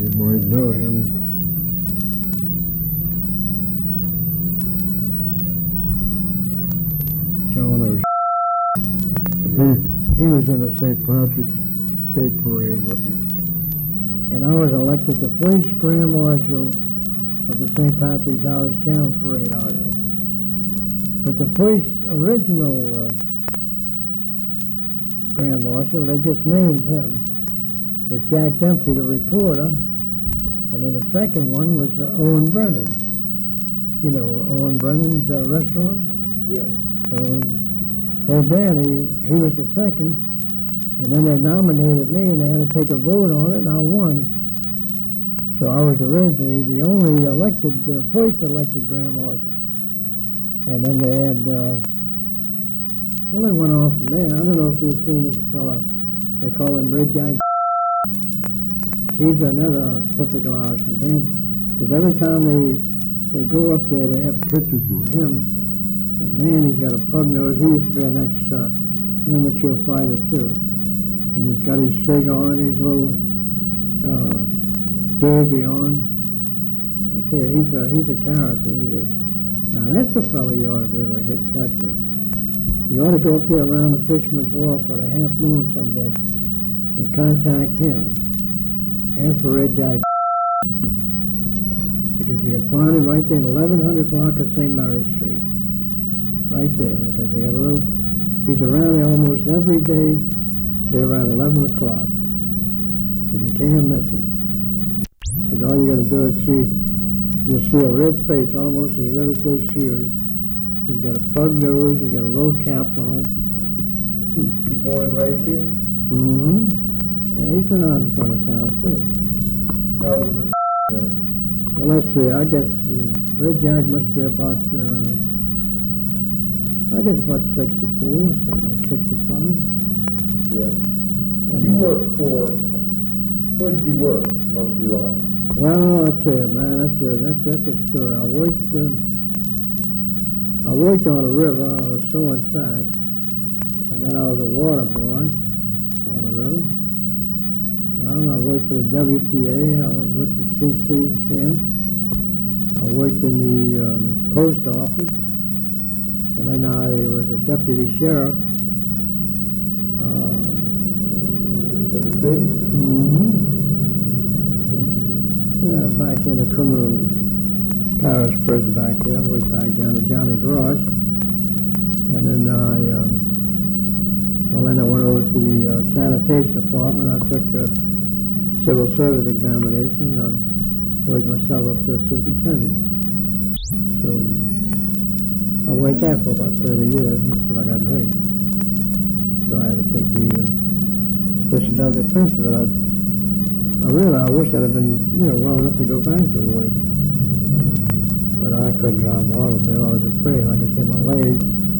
You might know him. John O'Sh. He was in the St. Patrick's Day Parade with me. And I was elected the first Grand Marshal of the St. Patrick's Irish Channel Parade out here. But the first original Grand Marshal, they just named him, was Jack Dempsey, the reporter. And then the second one was Owen Brennan. You know Owen Brennan's restaurant? Yeah. Their daddy, he was the second, and then they nominated me, and they had to take a vote on it, and I won. So I was originally the only first elected Grand Marshal. And then they had, they went on from there. I don't know if you've seen this fella, they call him Red Jack. He's another typical Irishman fan, because every time they go up there, they have pictures with him. And man, he's got a pug nose. He used to be an ex-amateur fighter, too. And he's got his cigar on, his little derby on. I tell you, he's a character. He is. Now, that's a fella you ought to be able to get in touch with. You ought to go up there around the Fisherman's Wharf or the Half Moon someday and contact him. Ask for Red Jack. Because you can find him right there in 1100 block of St. Mary Street. Right there, because they got he's around there almost every day, say around 11 o'clock. And you can't miss him. Because all you got to do is you'll see a red face, almost as red as those shoes. He's got a pug nose, he's got a little cap on. You born and raised here? Mm-hmm. Yeah, he's been out in front of town, too. How old is it? Well, let's see, I guess Red Jack must be about... about 64, something like 65. Yeah. And you worked where did you work most of your life? Well, I'll tell you, man, that's a story. I worked on a river. I was sewing sacks, and then I was a water boy on a river. Well, I worked for the WPA. I was with the CC camp. I worked in the post office. And then I was a deputy sheriff. In the city? Mm-hmm. Yeah, back in the criminal parish prison back there, way back down to Johnny Grosh. And then I went over to the sanitation department. I took a civil service examination. I worked myself up to a superintendent. So I worked there for about 30 years until I got hurt. So I had to take the disability pension, but I wish I'd have been, well enough to go back to work. But I couldn't drive an automobile. I was afraid, like I said, my leg,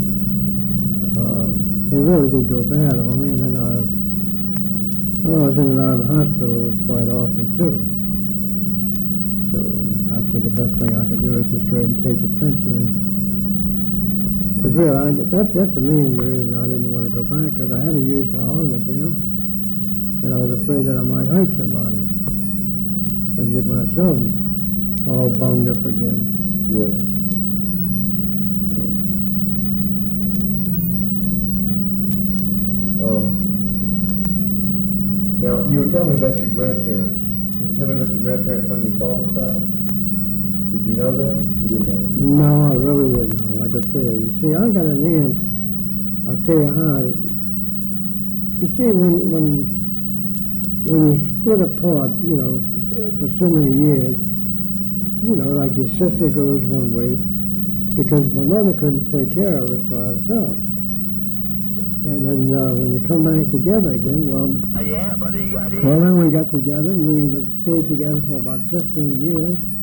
it really did go bad on me, and then I was in and out of the hospital quite often, too. So I said the best thing I could do is just go ahead and take the pension. Because really, that's the main reason I didn't want to go back, because I had to use my automobile, and I was afraid that I might hurt somebody and get myself all bunged up again. Yes. Now, you were telling me about your grandparents. Can you tell me about your grandparents on your father's side? Did you know them? You didn't know them? No, I really didn't know. Like I tell you. You see, I got an aunt. I'll tell you how. You see, when you split apart, for so many years, like your sister goes one way, because my mother couldn't take care of us by herself. And then when you come back together again, Yeah, buddy, you got it. well, then we got together, and we stayed together for about 15 years.